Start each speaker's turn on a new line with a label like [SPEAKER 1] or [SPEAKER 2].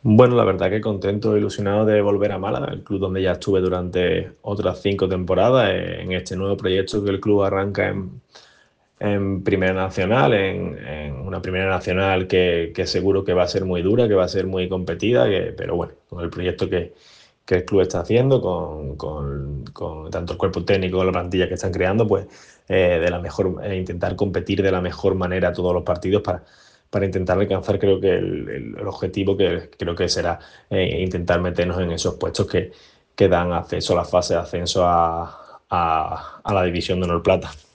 [SPEAKER 1] Bueno, la verdad que contento e ilusionado de volver a Málaga, el club donde ya estuve durante otras 5 temporadas, en este nuevo proyecto que el club arranca en Primera Nacional, en una Primera Nacional que seguro que va a ser muy dura, que va a ser muy competida, pero bueno, con el proyecto que el club está haciendo, con tanto el cuerpo técnico como la plantilla que están creando, pues intentar competir de la mejor manera todos los partidos para intentar alcanzar, creo que el objetivo que creo que será intentar meternos en esos puestos que dan acceso a la fase de ascenso a la División de Honor Plata.